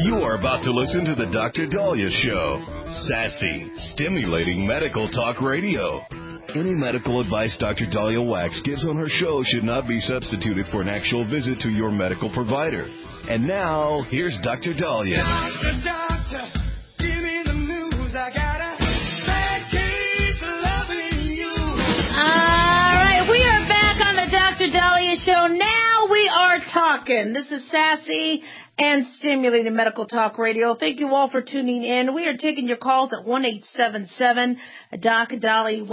You are about to listen to the Dr. Dahlia Show. Sassy, stimulating medical talk radio. Any medical advice Dr. Dahlia Wax gives on her show should not be substituted for an actual visit to your medical provider. And now, here's Dr. Dahlia. Doctor, give me the news. I got a bad case of loving you. All right, we are back on the Dr. Dahlia Show. Now we are talking. This is Sassy and Stimulating Medical Talk Radio. Thank you all for tuning in. We are taking your calls at 1-877-DOC-DALI,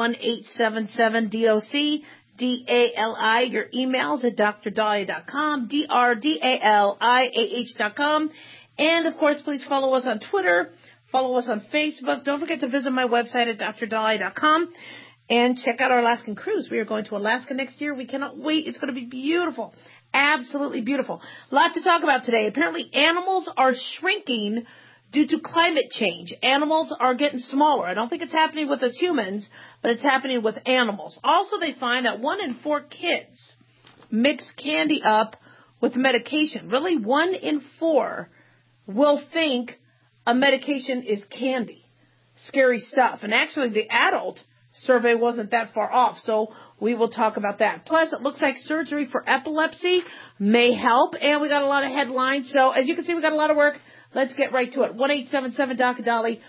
1-877-DOC-DALI. Your emails at drdahlia.com, drdaliah.com. And, of course, please follow us on Twitter. Follow us on Facebook. Don't forget to visit my website at drdahlia.com. And check out our Alaskan cruise. We are going to Alaska next year. We cannot wait. It's going to be beautiful. Absolutely beautiful. A lot to talk about today. Apparently animals are shrinking due to climate change. Animals are getting smaller. I don't think it's happening with us humans, but it's happening with animals. Also, they find that 1 in 4 kids mix candy up with medication. Really, 1 in 4 will think a medication is candy. Scary stuff. And actually, the adult survey wasn't that far off, so we will talk about that. Plus, it looks like surgery for epilepsy may help, and we got a lot of headlines. So, as you can see, we got a lot of work. Let's get right to it. 1-877-DOC-DALI,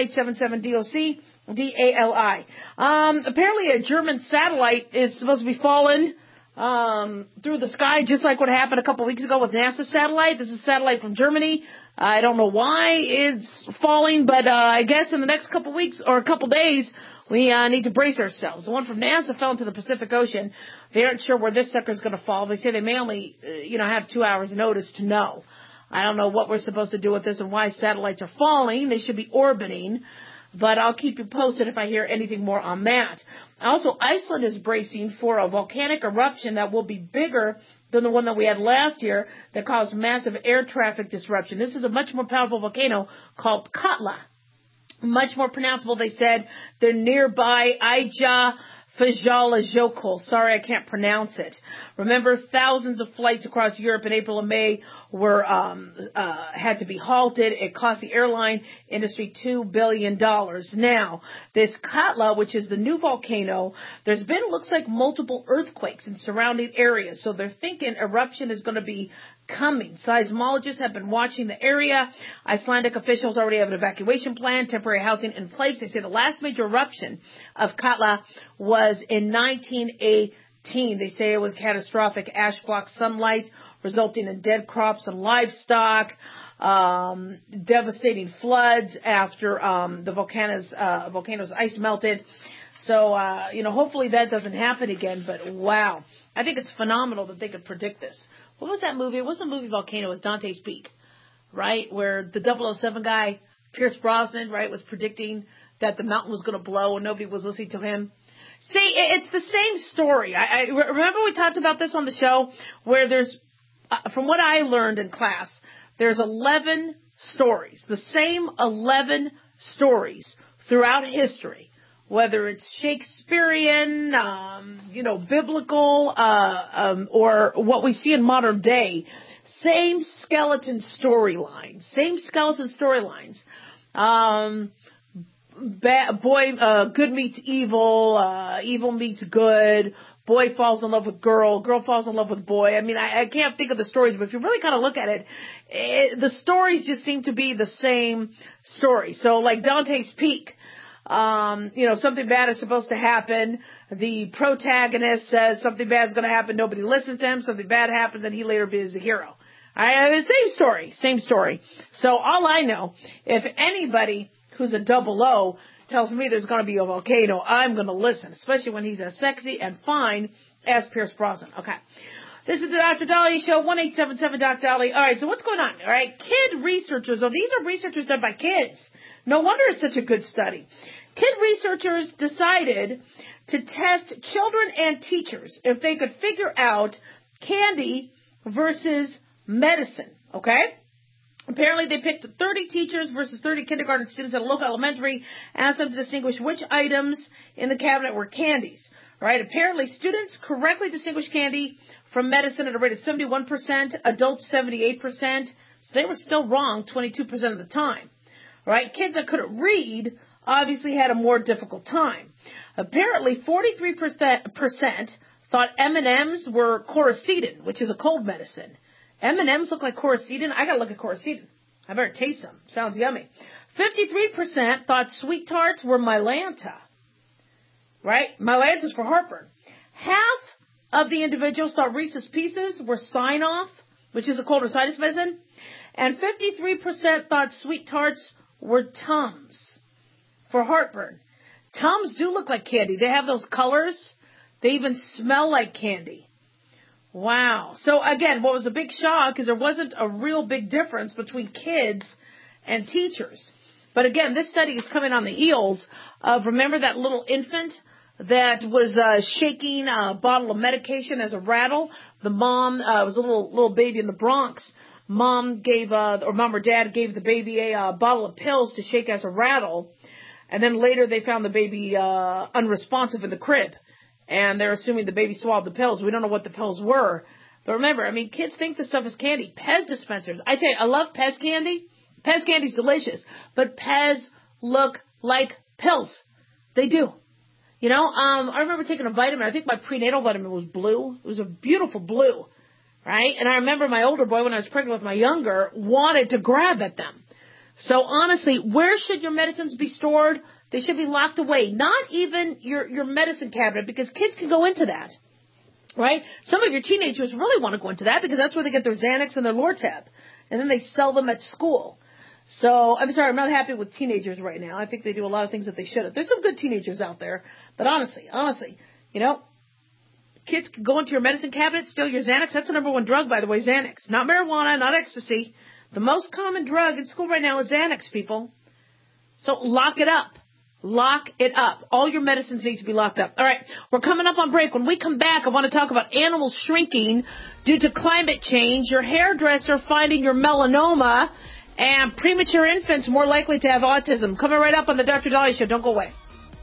1-877-DOC-DALI. Apparently, a German satellite is supposed to be falling through the sky, just like what happened a couple weeks ago with NASA's satellite. This is a satellite from Germany. I don't know why it's falling, but I guess in the next couple weeks or a couple days, we need to brace ourselves. The one from NASA fell into the Pacific Ocean. They aren't sure where this sucker is going to fall. They say they may only, have 2 hours notice to know. I don't know what we're supposed to do with this and why satellites are falling. They should be orbiting, but I'll keep you posted if I hear anything more on that. Also, Iceland is bracing for a volcanic eruption that will be bigger than the one that we had last year that caused massive air traffic disruption. This is a much more powerful volcano called Katla. Much more pronounceable, they said. They're nearby Eyjafjallajökull. Sorry, I can't pronounce it. Remember, thousands of flights across Europe in April and May were had to be halted. It cost the airline industry $2 billion. Now, this Katla, which is the new volcano, there's been, looks like, multiple earthquakes in surrounding areas. So they're thinking eruption is going to be coming. Seismologists have been watching the area. Icelandic officials already have an evacuation plan, temporary housing in place. They say the last major eruption of Katla was in 1918. They say it was catastrophic. Ash blocked sunlight, resulting in dead crops and livestock, devastating floods after the volcano's ice melted. So, hopefully that doesn't happen again, but wow. I think it's phenomenal that they could predict this. What was that movie? It wasn't a movie Volcano. It was Dante's Peak, right? Where the 007 guy, Pierce Brosnan, right, was predicting that the mountain was going to blow and nobody was listening to him. See, it's the same story. I remember we talked about this on the show where there's, from what I learned in class, there's 11 stories, the same 11 stories throughout history. Whether it's Shakespearean, biblical, or what we see in modern day, same skeleton storylines. Good meets evil, evil meets good, boy falls in love with girl falls in love with boy. I mean, I can't think of the stories, but if you really kind of look at it, the stories just seem to be the same story. So like Dante's Peak, something bad is supposed to happen. The protagonist says something bad is going to happen. Nobody listens to him. Something bad happens, and he later becomes the hero. Same story. So all I know, if anybody who's a 00 tells me there's going to be a volcano, I'm going to listen, especially when he's as sexy and fine as Pierce Brosnan. Okay. This is the Dr. Dahlia Show, 1-877-DOC-DALI. All right, so what's going on? All right, kid researchers. Oh, these are researchers done by kids. No wonder it's such a good study. Kid researchers decided to test children and teachers if they could figure out candy versus medicine, okay? Apparently, they picked 30 teachers versus 30 kindergarten students at a local elementary, asked them to distinguish which items in the cabinet were candies. Right? Apparently, students correctly distinguish candy from medicine at a rate of 71%, adults 78%. So they were still wrong 22% of the time. Right? Kids that couldn't read obviously had a more difficult time. Apparently, 43% thought M&Ms were Coricidin, which is a cold medicine. M&Ms look like Coricidin? I gotta look at Coricidin. I better taste them. Sounds yummy. 53% thought sweet tarts were Mylanta. Right? Mylanta is for heartburn. Half of the individuals thought Reese's Pieces were Sign-Off, which is a cold or sinus medicine. And 53% thought sweet tarts were Tums for heartburn. Tums do look like candy. They have those colors. They even smell like candy. Wow. So again, what was a big shock is there wasn't a real big difference between kids and teachers. But again, this study is coming on the heels of, remember that little infant that was shaking a bottle of medication as a rattle? The mom, was a little baby in the Bronx. Mom or dad gave the baby a bottle of pills to shake as a rattle. And then later they found the baby unresponsive in the crib. And they're assuming the baby swallowed the pills. We don't know what the pills were. But remember, kids think this stuff is candy. Pez dispensers. I tell you, I love Pez candy. Pez candy's delicious. But Pez look like pills. They do. I remember taking a vitamin. I think my prenatal vitamin was blue. It was a beautiful blue. Right? And I remember my older boy, when I was pregnant with my younger, wanted to grab at them. So honestly, where should your medicines be stored? They should be locked away. Not even your medicine cabinet, because kids can go into that. Right? Some of your teenagers really want to go into that because that's where they get their Xanax and their Lortab. And then they sell them at school. So, I'm sorry, I'm not happy with teenagers right now. I think they do a lot of things that they shouldn't. There's some good teenagers out there. But honestly, kids can go into your medicine cabinet, steal your Xanax. That's the number one drug, by the way, Xanax. Not marijuana, not ecstasy. The most common drug in school right now is Xanax, people. So lock it up. Lock it up. All your medicines need to be locked up. All right, we're coming up on break. When we come back, I want to talk about animals shrinking due to climate change, your hairdresser finding your melanoma, and premature infants more likely to have autism. Coming right up on the Dr. Dahlia Show. Don't go away.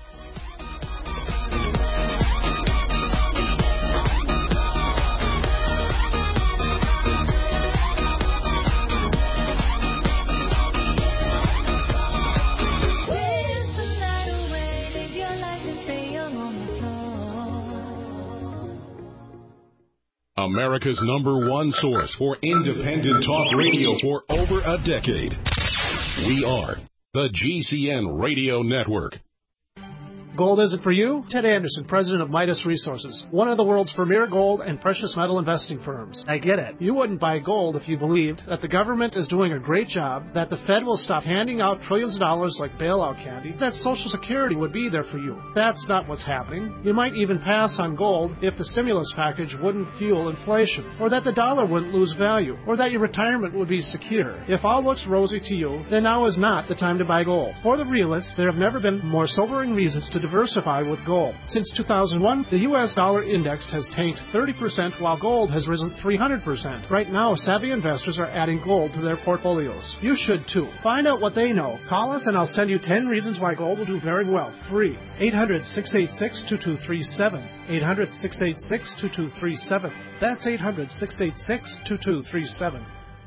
America's #1 source for independent talk radio for over a decade. We are the GCN Radio Network. Gold isn't for you? Ted Anderson, president of Midas Resources, one of the world's premier gold and precious metal investing firms. I get it. You wouldn't buy gold if you believed that the government is doing a great job, that the Fed will stop handing out trillions of dollars like bailout candy, that Social Security would be there for you. That's not what's happening. You might even pass on gold if the stimulus package wouldn't fuel inflation, or that the dollar wouldn't lose value, or that your retirement would be secure. If all looks rosy to you, then now is not the time to buy gold. For the realists, there have never been more sobering reasons to diversify with gold. Since 2001, the U.S. dollar index has tanked 30% while gold has risen 300%. Right now, savvy investors are adding gold to their portfolios. You should too. Find out what they know. Call us and I'll send you 10 reasons why gold will do very well. Free. 800-686-2237. 800-686-2237. That's 800-686-2237.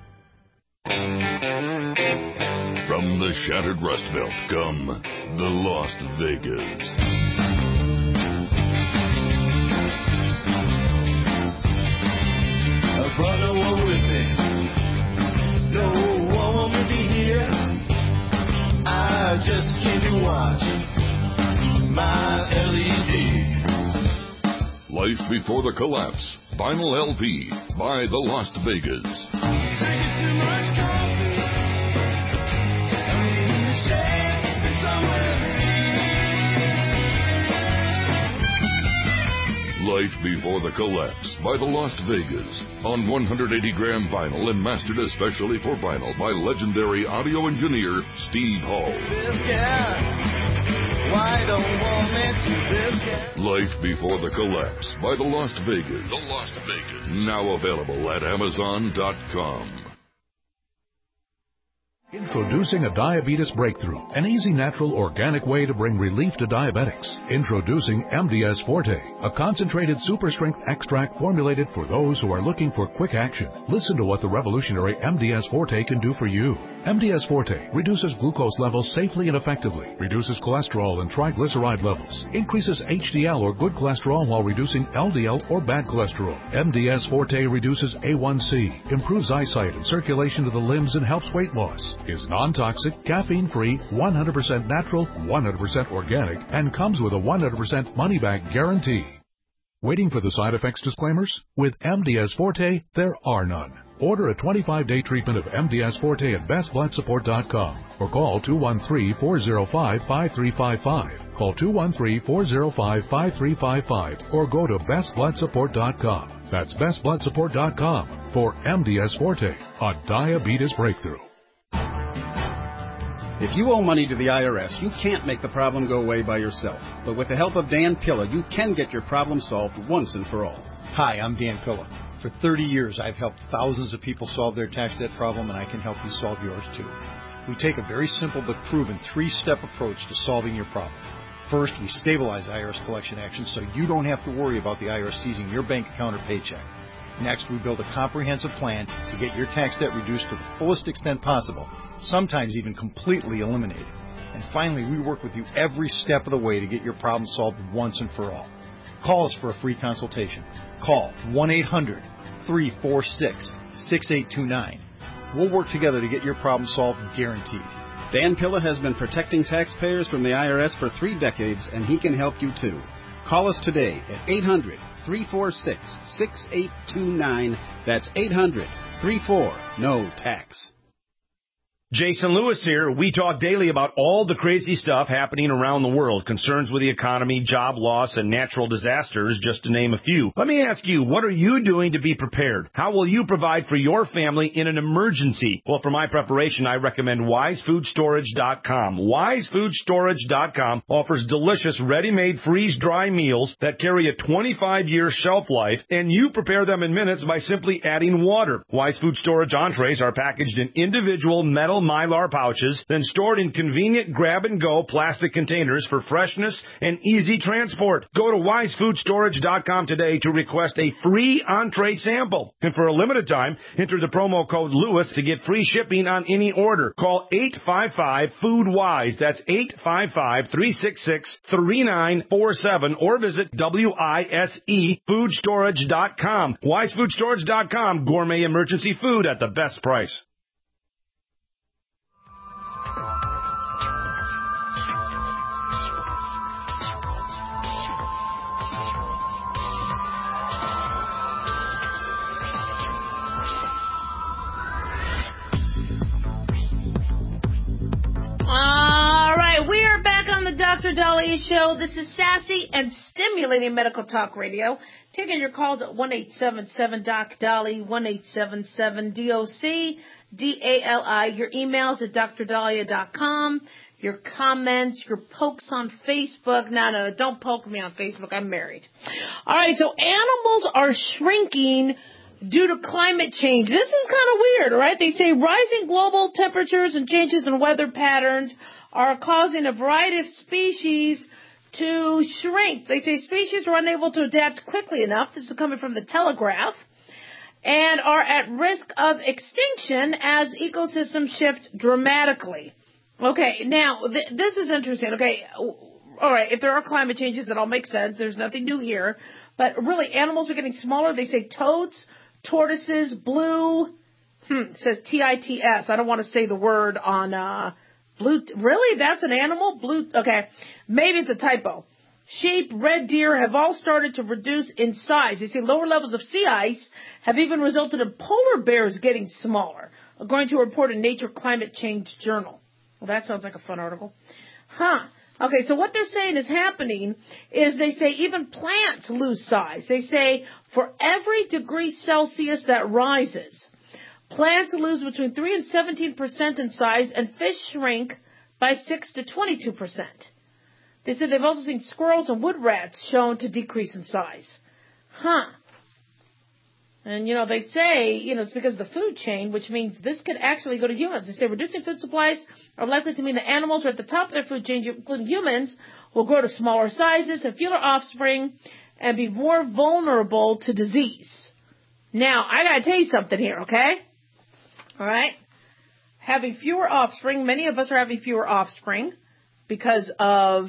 From the shattered Rust Belt come the Las Vegas. I brought no one with me. No one will be here. I just came to watch my LED. Life Before the Collapse. Vinyl LP by the Las Vegas. Drinking too much coffee. I'm eating the shade somewhere. Life Before the Collapse by the Las Vegas on 180-gram vinyl and mastered especially for vinyl by legendary audio engineer Steve Hall. This guy, why don't want me to this guy? Life Before the Collapse by the Las Vegas. The Las Vegas. Now available at Amazon.com. Introducing a diabetes breakthrough, an easy, natural, organic way to bring relief to diabetics. Introducing MDS Forte, a concentrated super strength extract formulated for those who are looking for quick action. Listen to what the revolutionary MDS Forte can do for you. MDS Forte reduces glucose levels safely and effectively, reduces cholesterol and triglyceride levels, increases HDL or good cholesterol while reducing LDL or bad cholesterol. MDS Forte reduces A1C, improves eyesight and circulation to the limbs, and helps weight loss. Is non-toxic, caffeine-free, 100% natural, 100% organic, and comes with a 100% money-back guarantee. Waiting for the side effects disclaimers? With MDS Forte, there are none. Order a 25-day treatment of MDS Forte at bestbloodsupport.com or call 213-405-5355. Call 213-405-5355 or go to bestbloodsupport.com. That's bestbloodsupport.com for MDS Forte, a diabetes breakthrough. If you owe money to the IRS, you can't make the problem go away by yourself. But with the help of Dan Pilla, you can get your problem solved once and for all. Hi, I'm Dan Pilla. For 30 years, I've helped thousands of people solve their tax debt problem, and I can help you solve yours too. We take a very simple but proven 3-step approach to solving your problem. First, we stabilize IRS collection actions so you don't have to worry about the IRS seizing your bank account or paycheck. Next, we build a comprehensive plan to get your tax debt reduced to the fullest extent possible, sometimes even completely eliminated. And finally, we work with you every step of the way to get your problem solved once and for all. Call us for a free consultation. Call 1-800-346-6829. We'll work together to get your problem solved, guaranteed. Dan Pilla has been protecting taxpayers from the IRS for 3 decades, and he can help you too. Call us today at 800-346-6829. That's 800-34-NO-TAX. Jason Lewis here. We talk daily about all the crazy stuff happening around the world, concerns with the economy, job loss, and natural disasters, just to name a few. Let me ask you, what are you doing to be prepared? How will you provide for your family in an emergency? Well, for my preparation, I recommend WiseFoodStorage.com. WiseFoodStorage.com offers delicious, ready-made, freeze-dry meals that carry a 25-year shelf life, and you prepare them in minutes by simply adding water. Wise Food Storage entrees are packaged in individual metal Mylar pouches, then stored in convenient grab-and-go plastic containers for freshness and easy transport. Go to WiseFoodStorage.com today to request a free entree sample. And for a limited time, enter the promo code Lewis to get free shipping on any order. Call 855-FOOD-WISE. That's 855-366-3947 or visit WISEFoodstorage.com. WiseFoodStorage.com. Gourmet emergency food at the best price. All right, we are back on the Dr. Dahlia Show. This is sassy and stimulating medical talk radio. Taking your calls at 1-877-DOC-DALI, 1-877-DOC-DALI. Your emails at drdahlia.com. Your comments, your pokes on Facebook. No, don't poke me on Facebook. I'm married. All right, so animals are shrinking due to climate change. This is kind of weird, right? They say rising global temperatures and changes in weather patterns are causing a variety of species to shrink. They say species are unable to adapt quickly enough. This is coming from the Telegraph. And are at risk of extinction as ecosystems shift dramatically. Okay, now, this is interesting. Okay, all right, if there are climate changes, that all makes sense. There's nothing new here. But really, animals are getting smaller. They say toads, tortoises, blue, it says TITS. I don't want to say the word on blue. Really? That's an animal? Blue? Okay. Maybe it's a typo. Sheep, red deer have all started to reduce in size. They say lower levels of sea ice have even resulted in polar bears getting smaller, according to a report in Nature Climate Change Journal. Well, that sounds like a fun article. Okay, so what they're saying is happening is they say even plants lose size. They say for every degree Celsius that rises, plants lose between 3 and 17% in size, and fish shrink by 6 to 22%. They said they've also seen squirrels and wood rats shown to decrease in size. And, they say, it's because of the food chain, which means this could actually go to humans. They say reducing food supplies are likely to mean that animals who are at the top of their food chain, including humans, will grow to smaller sizes, have fewer offspring, and be more vulnerable to disease. Now, I gotta tell you something here, okay? All right? Having fewer offspring, many of us are having fewer offspring because of,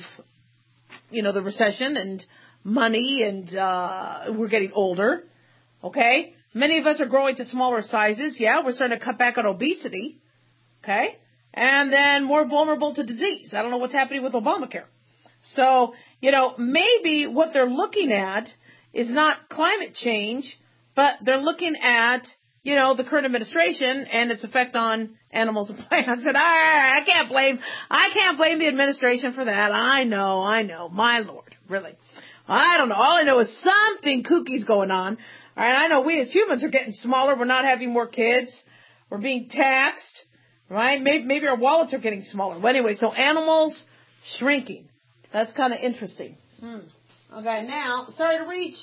the recession and money, and we're getting older. Okay? Many of us are growing to smaller sizes. Yeah, we're starting to cut back on obesity. Okay? And then more vulnerable to disease. I don't know what's happening with Obamacare. So, maybe what they're looking at is not climate change, but they're looking at, the current administration and its effect on animals and plants. And I can't blame the administration for that. I know. My Lord, really. I don't know. All I know is something kooky's going on. All right, I know we as humans are getting smaller. We're not having more kids. We're being taxed, right? Maybe our wallets are getting smaller. But anyway, so animals shrinking. That's kind of interesting. Okay, now, sorry to reach.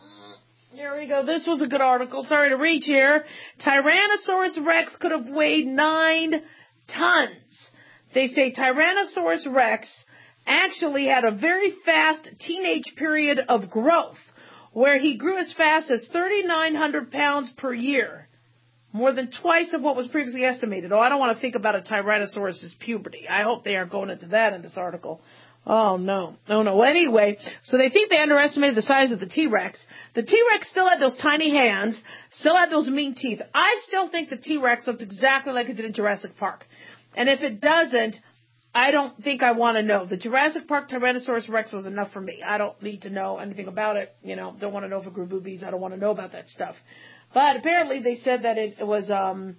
Here we go. This was a good article. Sorry to reach here. Tyrannosaurus Rex could have weighed 9 tons. They say Tyrannosaurus Rex actually had a very fast teenage period of growth, where he grew as fast as 3,900 pounds per year, more than twice of what was previously estimated. Oh, I don't want to think about a Tyrannosaurus's puberty. I hope they aren't going into that in this article. Oh, no. Anyway, so they think they underestimated the size of the T-Rex. The T-Rex still had those tiny hands, still had those mean teeth. I still think the T-Rex looks exactly like it did in Jurassic Park. And if it doesn't, I don't think I want to know. The Jurassic Park Tyrannosaurus Rex was enough for me. I don't need to know anything about it. Don't want to know if it grew boobies. I don't want to know about that stuff. But apparently they said that it was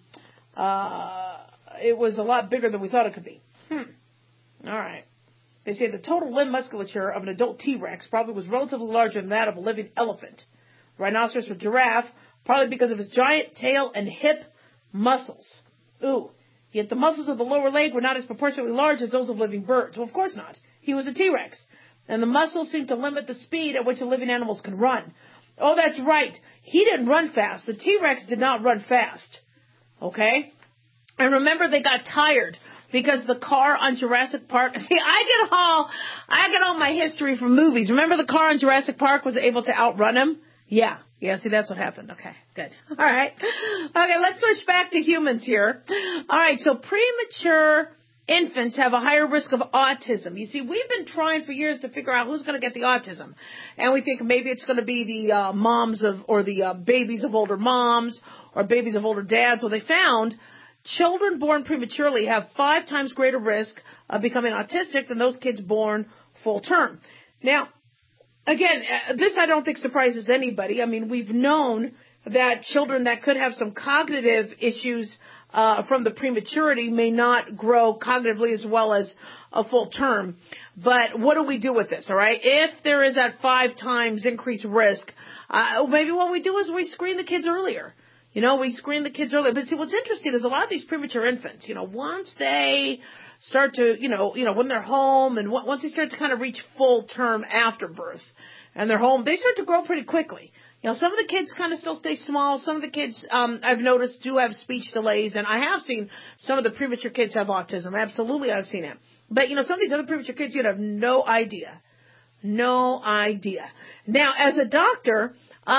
a lot bigger than we thought it could be. All right. They say the total limb musculature of an adult T-Rex probably was relatively larger than that of a living elephant, rhinoceros, or giraffe, probably because of his giant tail and hip muscles. Ooh. Yet the muscles of the lower leg were not as proportionately large as those of living birds. Well, of course not. He was a T-Rex. And the muscles seem to limit the speed at which the living animals can run. Oh, that's right. He didn't run fast. The T-Rex did not run fast. Okay? And remember, they got tired because the car on Jurassic Park. See, I get all my history from movies. Remember the car on Jurassic Park was able to outrun him? Yeah, see, that's what happened. Okay, good. All right. Okay, let's switch back to humans here. All right, so premature infants have a higher risk of autism. You see, we've been trying for years to figure out who's going to get the autism. And we think maybe it's going to be the moms or the babies of older moms or babies of older dads. Well, they found children born prematurely have 5 times greater risk of becoming autistic than those kids born full term. Now, again, this I don't think surprises anybody. I mean, we've known that children that could have some cognitive issues from the prematurity may not grow cognitively as well as a full term. But what do we do with this, all right? If there is that 5 times increased risk, maybe what we do is we screen the kids earlier. We screen the kids earlier. But see, what's interesting is a lot of these premature infants, once they start to, when they're home and once they start to kind of reach full term after birth and they're home, they start to grow pretty quickly. Some of the kids kind of still stay small. Some of the kids, I've noticed, do have speech delays. And I have seen some of the premature kids have autism. Absolutely, I've seen it. But, some of these other premature kids, you'd have no idea. No idea. Now, as a doctor,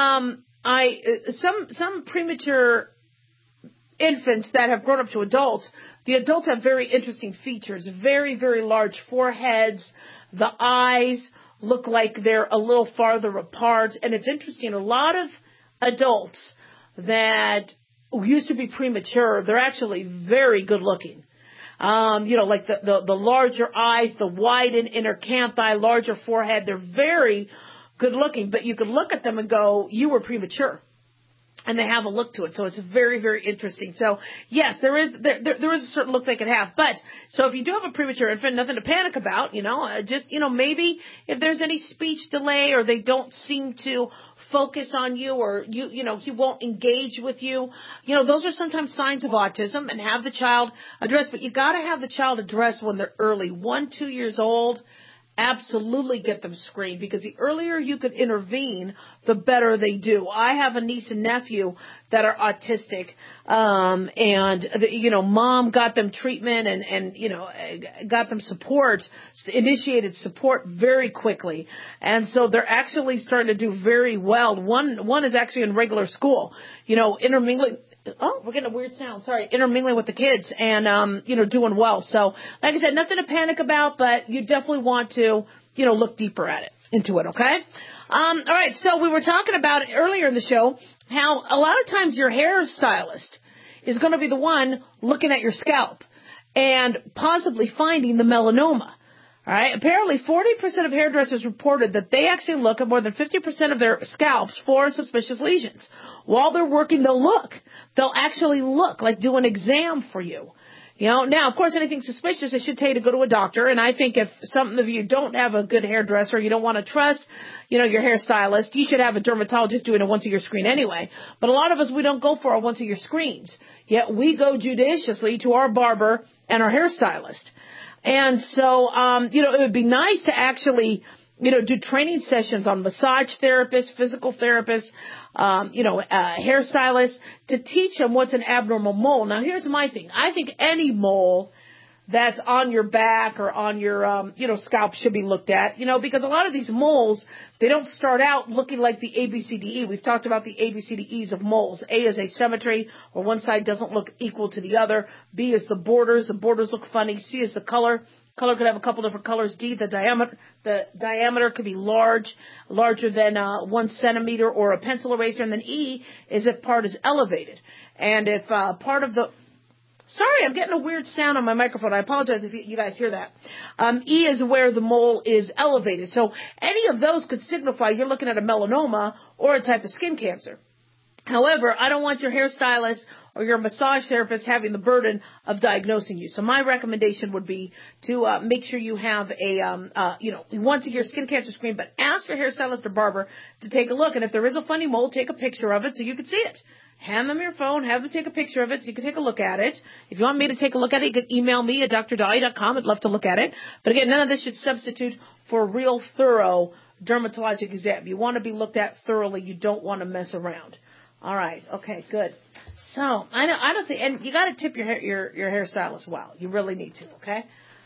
some premature infants that have grown up to adults, the adults have very interesting features, very, very large foreheads. The eyes look like they're a little farther apart. And it's interesting, a lot of adults that used to be premature, they're actually very good looking. Like the larger eyes, the widened inner canthi, larger forehead, they're very good looking, but you could look at them and go, you were premature. And they have a look to it. So it's very, very interesting. So yes, there is a certain look they can have. But so if you do have a premature infant, nothing to panic about, just, maybe if there's any speech delay or they don't seem to focus on you or he won't engage with you. Those are sometimes signs of autism, and have the child addressed. But you got to have the child addressed when they're early, 1-2 years old. absolutely get them screened, because the earlier you could intervene, the better they do. I have a niece and nephew that are autistic, mom got them treatment and got them support, initiated support very quickly. And so they're actually starting to do very well. One is actually in regular school, intermingling. Oh, we're getting a weird sound. Sorry. Intermingling with the kids and, doing well. So, like I said, nothing to panic about, but you definitely want to, look deeper at it, into it, okay? All right. So we were talking about earlier in the show how a lot of times your hairstylist is going to be the one looking at your scalp and possibly finding the melanoma. All right. Apparently, 40% of hairdressers reported that they actually look at more than 50% of their scalps for suspicious lesions. While they're working, they'll actually look, like do an exam for you. Now, of course, anything suspicious, I should tell you to go to a doctor. And I think if some of you don't have a good hairdresser, you don't want to trust, your hairstylist, you should have a dermatologist doing a once-a-year screen anyway. But a lot of us, we don't go for our once-a-year screens. Yet we go judiciously to our barber and our hairstylist. And so, it would be nice to actually, do training sessions on massage therapists, physical therapists, hairstylists to teach them what's an abnormal mole. Now, here's my thing. I think any mole that's on your back or on your, scalp should be looked at, because a lot of these moles, they don't start out looking like the ABCDE. We've talked about the ABCDEs of moles. A is asymmetry, or one side doesn't look equal to the other. B is the borders. The borders look funny. C is the color. Color could have a couple different colors. D, the diameter. The diameter could be larger than 1 centimeter or a pencil eraser. And then E is if part is elevated. And if part of the... Sorry, I'm getting a weird sound on my microphone. I apologize if you guys hear that. E is where the mole is elevated. So any of those could signify you're looking at a melanoma or a type of skin cancer. However, I don't want your hairstylist or your massage therapist having the burden of diagnosing you. So my recommendation would be to make sure you have a, once-a-year skin cancer screen, but ask your hairstylist or barber to take a look. And if there is a funny mole, take a picture of it so you can see it. Hand them your phone, have them take a picture of it so you can take a look at it. If you want me to take a look at it, you can email me at drdahlia.com. I'd love to look at it. But again, none of this should substitute for a real thorough dermatologic exam. You want to be looked at thoroughly. You don't want to mess around. All right. Okay, good. So, honestly, and you got to tip your hairstylist well. You really need to, okay?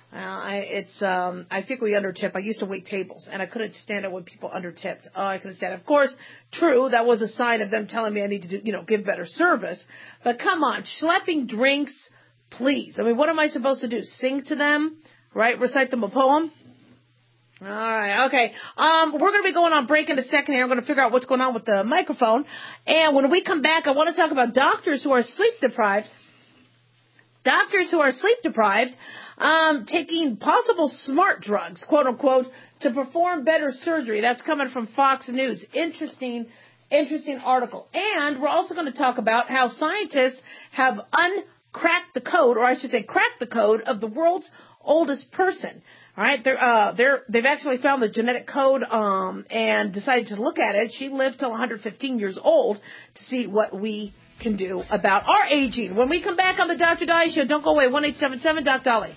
I think we undertip. I used to wait tables, and I couldn't stand it when people undertipped. Oh, I couldn't stand it. Of course, true, that was a sign of them telling me I need to give better service. But come on, schlepping drinks, please. I mean, what am I supposed to do? Sing to them, right? Recite them a poem? All right, okay. We're going to be going on break in a second here. I'm going to figure out what's going on with the microphone. And when we come back, I want to talk about doctors who are sleep deprived. Doctors who are sleep deprived, taking possible smart drugs, quote unquote, to perform better surgery. That's coming from Fox News. Interesting article. And we're also going to talk about how scientists have uncracked the code, or I should say cracked the code of the world's oldest person. All right, they've actually found the genetic code and decided to look at it. She lived till 115 years old to see what we can do about our aging. When we come back on the Dr. Dahlia Show, don't go away. 1-877-DOC-DOLLY.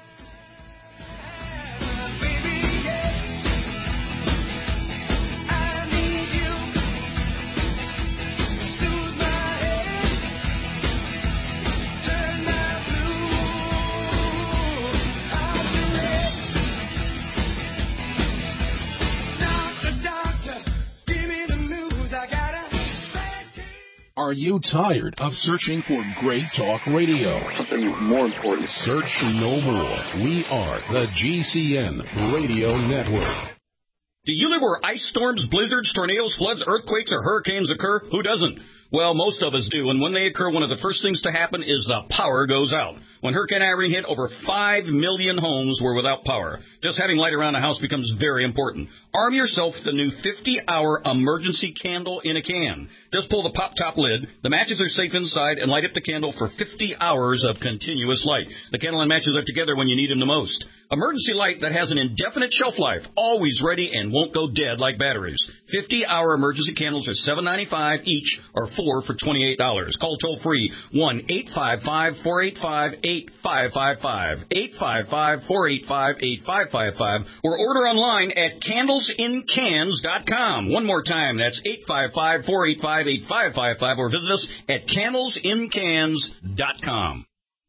Are you tired of searching for great talk radio? Something more important. Search no more. We are the GCN Radio Network. Do you live where ice storms, blizzards, tornadoes, floods, earthquakes, or hurricanes occur? Who doesn't? Well, most of us do, and when they occur, one of the first things to happen is the power goes out. When Hurricane Irene hit, over 5 million homes were without power. Just having light around the house becomes very important. Arm yourself with the new 50-hour emergency candle in a can. Just pull the pop-top lid, the matches are safe inside, and light up the candle for 50 hours of continuous light. The candle and matches are together when you need them the most. Emergency light that has an indefinite shelf life, always ready and won't go dead like batteries. 50-hour emergency candles are $7.95 each, or 4 for $28. Call toll-free 1-855-485-8555, 855-485-8555, or order online at candlesincans.com. One more time, that's 855-485-8555, or visit us at candlesincans.com.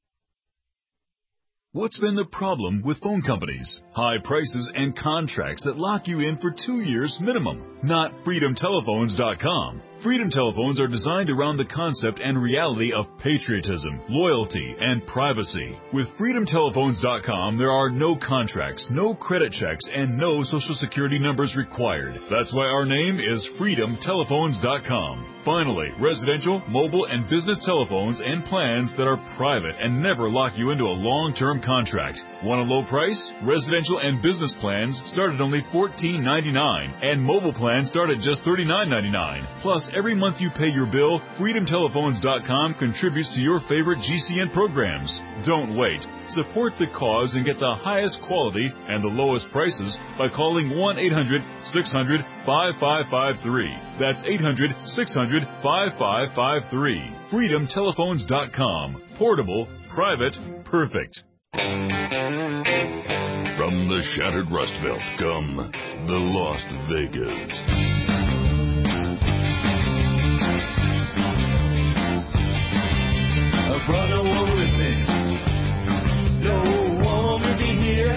What's been the problem with phone companies? High prices and contracts that lock you in for 2 years minimum. Not FreedomTelephones.com. Freedom Telephones are designed around the concept and reality of patriotism, loyalty, and privacy. With FreedomTelephones.com, there are no contracts, no credit checks, and no Social Security numbers required. That's why our name is FreedomTelephones.com. Finally, residential, mobile, and business telephones and plans that are private and never lock you into a long-term contract. Want a low price? Residential and business plans start at only $14.99, and mobile plans start at just $39.99. Plus, every month you pay your bill, FreedomTelephones.com contributes to your favorite GCN programs. Don't wait. Support the cause and get the highest quality and the lowest prices by calling 1-800-600-5553. That's 800-600-5553. FreedomTelephones.com. Portable, private, perfect. From the shattered Rust Belt come the Las Vegas. Brought no one with me, no one will be here.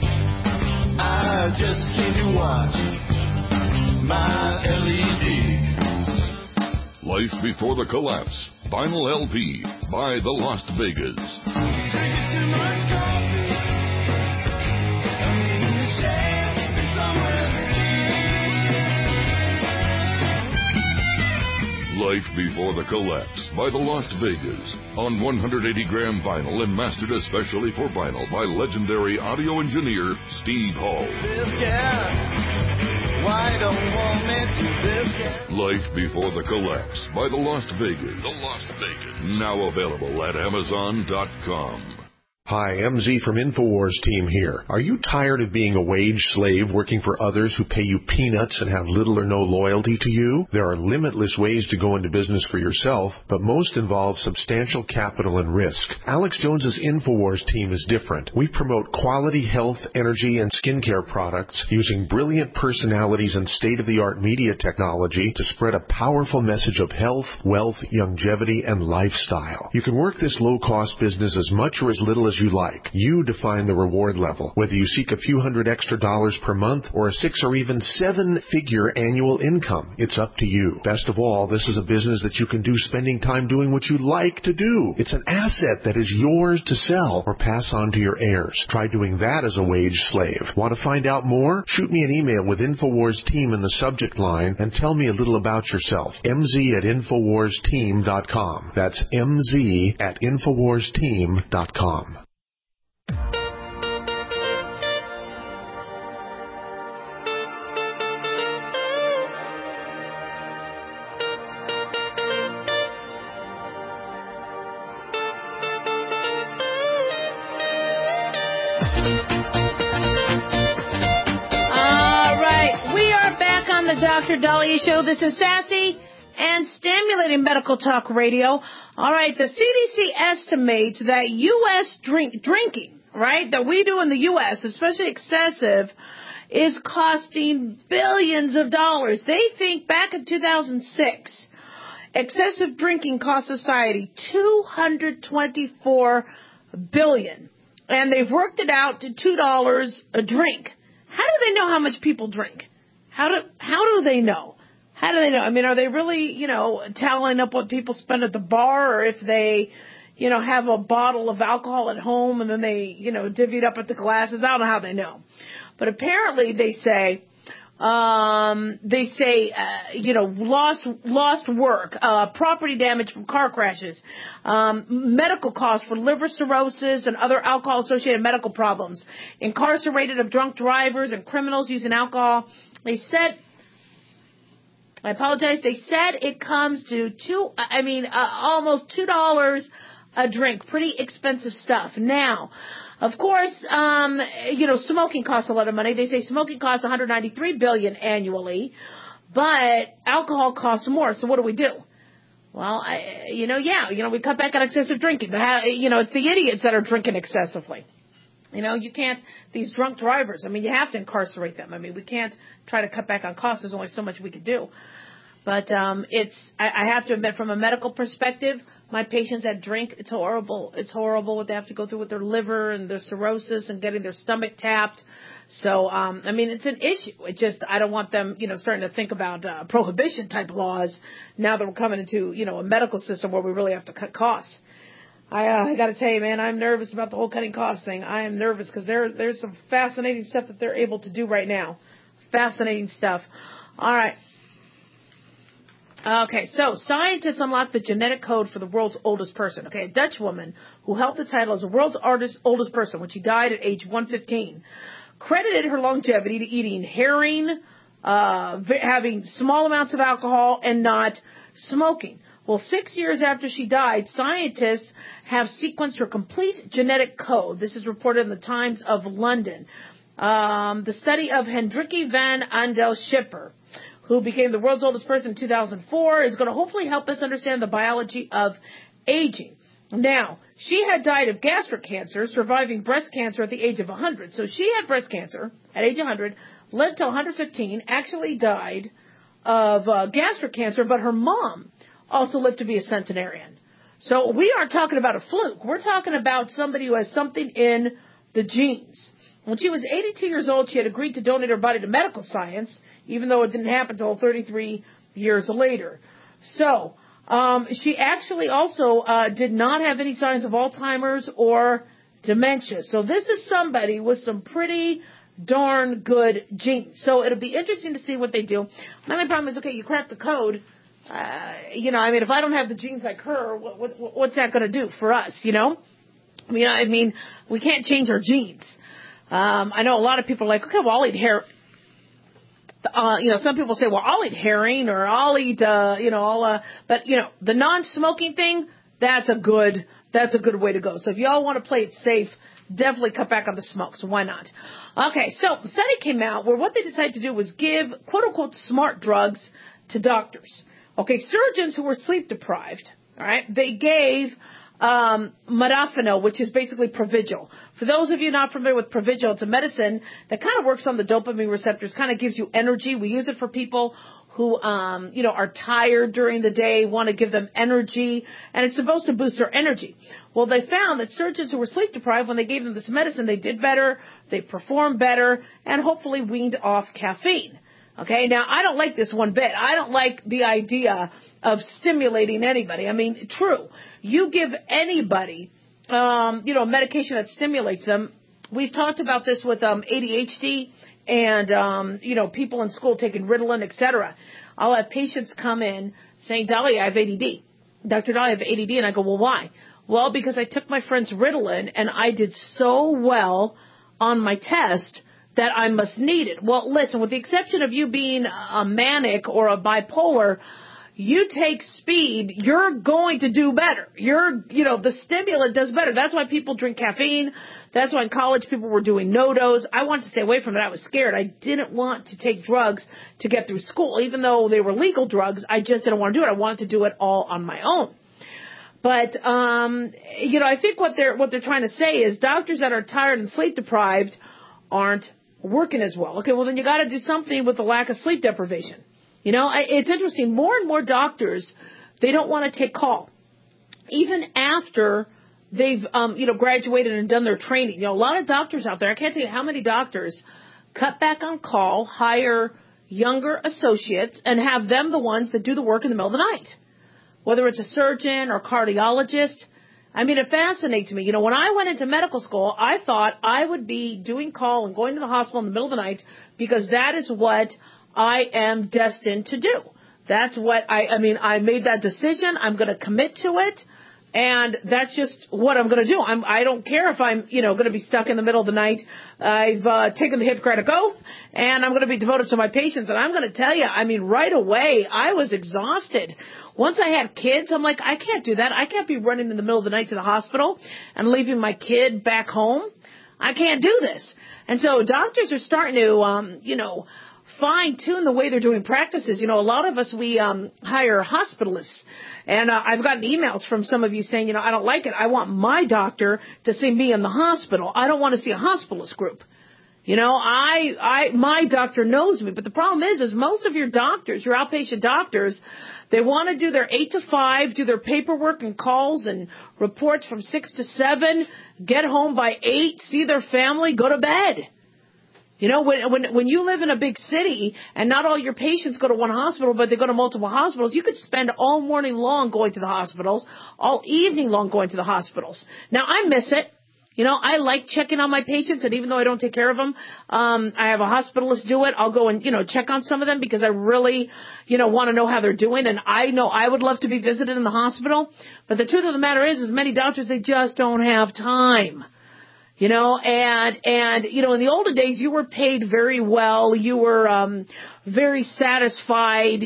I just came to watch my LED. Life Before the Collapse, Vinyl LP by the Las Vegas. Drinking too much coffee, I'm in the shed somewhere. Life Before the Collapse by the Las Vegas on 180-gram vinyl and mastered especially for vinyl by legendary audio engineer Steve Hall. This cat, why don't want me to this cat? Life Before the Collapse by the Las Vegas. The Las Vegas. Now available at Amazon.com. Hi, MZ from InfoWars team here. Are you tired of being a wage slave working for others who pay you peanuts and have little or no loyalty to you? There are limitless ways to go into business for yourself, but most involve substantial capital and risk. Alex Jones's InfoWars team is different. We promote quality health, energy, and skincare products using brilliant personalities and state-of-the-art media technology to spread a powerful message of health, wealth, longevity, and lifestyle. You can work this low-cost business as much or as little as you like. You define the reward level, whether you seek a few $100 extra per month or a 6 or even 7-figure annual income. It's up to you. Best of all, this is a business that you can do spending time doing what you like to do. It's an asset that is yours to sell or pass on to your heirs. Try doing that as a wage slave. Want to find out more? Shoot me an email with InfoWars Team in the subject line and tell me a little about yourself. MZ@InfoWarsTeam.com. That's MZ@InfoWarsTeam.com. The Dr. Dahlia Show. This is sassy and stimulating medical talk radio. All right, the CDC estimates that U.S. drinking, right, that we do in the U.S., especially excessive, is costing billions of dollars. They think back in 2006, excessive drinking cost society $224 billion, and they've worked it out to $2 a drink. How do they know how much people drink? How do they know? How do they know? I mean, are they really, tallying up what people spend at the bar, or if they, have a bottle of alcohol at home and then they, divvy it up at the glasses? I don't know how they know. But apparently they say, lost work, property damage from car crashes, medical costs for liver cirrhosis and other alcohol-associated medical problems, incarcerated of drunk drivers and criminals using alcohol. They said, I apologize, they said it comes to almost $2 a drink. Pretty expensive stuff. Now, of course, smoking costs a lot of money. They say smoking costs $193 billion annually. But alcohol costs more, so what do? Well, we cut back on excessive drinking. But it's the idiots that are drinking excessively. You can't, these drunk drivers, you have to incarcerate them. We can't try to cut back on costs. There's only so much we could do. But I have to admit, from a medical perspective, my patients that drink, it's horrible. It's horrible what they have to go through with their liver and their cirrhosis and getting their stomach tapped. So, it's an issue. It just, I don't want them, starting to think about prohibition type laws now that we're coming into, a medical system where we really have to cut costs. I got to tell you, man, I'm nervous about the whole cutting costs thing. I am nervous because there's some fascinating stuff that they're able to do right now. Fascinating stuff. All right. Okay, so scientists unlocked the genetic code for the world's oldest person. Okay, a Dutch woman who held the title as the world's oldest person when she died at age 115 credited her longevity to eating herring, having small amounts of alcohol, and not smoking. Well, 6 years after she died, scientists have sequenced her complete genetic code. This is reported in the Times of London. The study of Hendrikje van Andel Schipper, who became the world's oldest person in 2004, is going to hopefully help us understand the biology of aging. Now, she had died of gastric cancer, surviving breast cancer at the age of 100. So she had breast cancer at age 100, lived till 115, actually died of gastric cancer, but her mom also lived to be a centenarian. So we aren't talking about a fluke. We're talking about somebody who has something in the genes. When she was 82 years old, she had agreed to donate her body to medical science, even though it didn't happen until 33 years later. So she actually also did not have any signs of Alzheimer's or dementia. So this is somebody with some pretty darn good genes. So it'll be interesting to see what they do. My only problem is, okay, you crack the code. If I don't have the genes like her, what's that going to do for us, we can't change our genes. I know a lot of people are like, okay, well, I'll eat some people say, well, I'll eat herring or I'll eat, but the non-smoking thing, that's a good way to go. So if y'all want to play it safe, definitely cut back on the smoke. So why not? Okay. So a study came out where what they decided to do was give quote unquote smart drugs to doctors. Okay. Surgeons who were sleep deprived, all right, they gave modafinil, which is basically Provigil. For those of you not familiar with Provigil, it's a medicine that kind of works on the dopamine receptors, kind of gives you energy. We use it for people who, are tired during the day, want to give them energy, and it's supposed to boost their energy. Well, they found that surgeons who were sleep deprived, when they gave them this medicine, they did better, they performed better, and hopefully weaned off caffeine. Okay, now I don't like this one bit. I don't like the idea of stimulating anybody. True, you give anybody, a medication that stimulates them. We've talked about this with ADHD and, people in school taking Ritalin, etc. I'll have patients come in saying, Dahlia, I have ADD. Dr. Dahlia, I have ADD. And I go, well, why? Well, because I took my friend's Ritalin and I did so well on my test that I must need it. Well, listen, with the exception of you being a manic or a bipolar, you take speed, you're going to do better. The stimulant does better. That's why people drink caffeine. That's why in college people were doing no-dos. I wanted to stay away from it. I was scared. I didn't want to take drugs to get through school. Even though they were legal drugs, I just didn't want to do it. I wanted to do it all on my own. But, I think what they're trying to say is doctors that are tired and sleep deprived aren't working as well. Okay, well then you got to do something with the lack of sleep deprivation. It's interesting. More and more doctors, they don't want to take call, even after they've graduated and done their training. A lot of doctors out there, I can't tell you how many doctors cut back on call, hire younger associates, and have them the ones that do the work in the middle of the night, whether it's a surgeon or cardiologist. It fascinates me. When I went into medical school, I thought I would be doing call and going to the hospital in the middle of the night because that is what I am destined to do. That's what I made that decision. I'm going to commit to it. And that's just what I'm going to do. I don't care if I'm, going to be stuck in the middle of the night. I've taken the Hippocratic Oath and I'm going to be devoted to my patients. And I'm going to tell you, right away, I was exhausted. Once I had kids, I'm like, I can't do that. I can't be running in the middle of the night to the hospital and leaving my kid back home. I can't do this. And so doctors are starting to, fine-tune the way they're doing practices. You know, a lot of us, we hire hospitalists. And I've gotten emails from some of you saying, you know, I don't like it. I want my doctor to see me in the hospital. I don't want to see a hospitalist group. You know, my doctor knows me. But the problem is most of your doctors, your outpatient doctors, they want to do their 8 to 5, do their paperwork and calls and reports from 6 to 7, get home by 8, see their family, go to bed. You know, when you live in a big city and not all your patients go to one hospital, but they go to multiple hospitals, you could spend all morning long going to the hospitals, all evening long going to the hospitals. Now, I miss it. You know, I like checking on my patients, and even though I don't take care of them, I have a hospitalist do it. I'll go and, you know, check on some of them because I really, you know, want to know how they're doing. And I know I would love to be visited in the hospital. But the truth of the matter is many doctors, they just don't have time. You know, and, you know, in the olden days, you were paid very well. You were, very satisfied.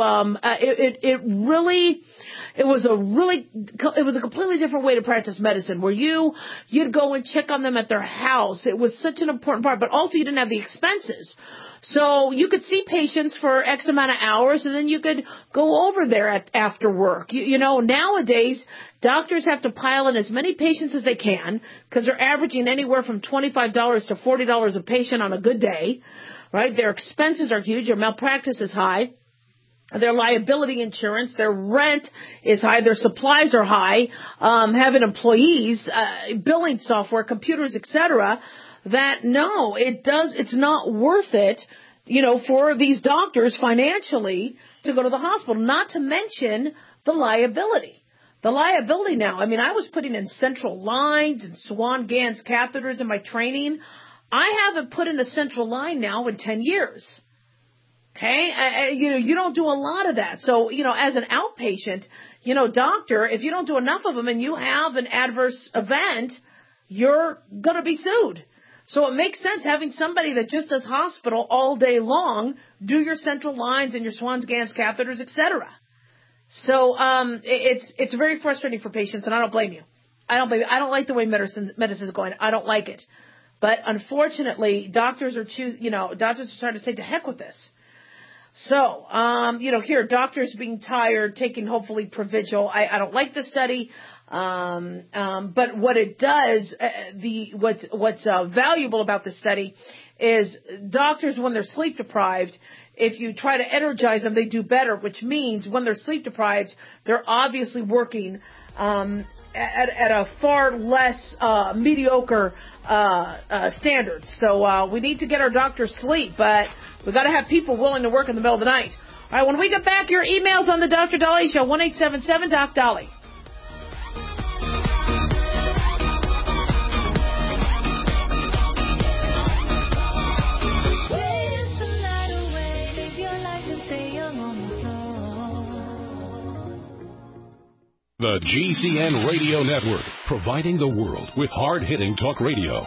It was a completely different way to practice medicine where you'd go and check on them at their house. It was such an important part, but also you didn't have the expenses. So you could see patients for X amount of hours and then you could go over there after work. You know, nowadays doctors have to pile in as many patients as they can because they're averaging anywhere from $25 to $40 a patient on a good day, right? Their expenses are huge. Their malpractice is high. Their liability insurance, their rent is high, their supplies are high, having employees, billing software, computers, etc. It's not worth it, you know, for these doctors financially to go to the hospital, not to mention the liability. The liability now, I mean, I was putting in central lines and Swan-Ganz catheters in my training. I haven't put in a central line now in 10 years. Okay, you don't do a lot of that. So, you know, as an outpatient, you know, doctor, if you don't do enough of them and you have an adverse event, you're going to be sued. So it makes sense having somebody that just does hospital all day long do your central lines and your Swan-Ganz catheters, etc. So it's very frustrating for patients, and I don't blame you. I don't like the way medicine is going. I don't like it. But unfortunately, doctors are starting to say, to heck with this. So, you know, here, doctors being tired, taking hopefully Provigil. I don't like the study. But what it does, what's valuable about the study is doctors, when they're sleep deprived, if you try to energize them, they do better, which means when they're sleep deprived, they're obviously working, at a far less, mediocre, standard. So, we need to get our doctors sleep, but we got to have people willing to work in the middle of the night. All right, when we get back, your emails on the Dr. Daliah Show, 1-877-DOC-DOLLY. The GCN Radio Network, providing the world with hard-hitting talk radio.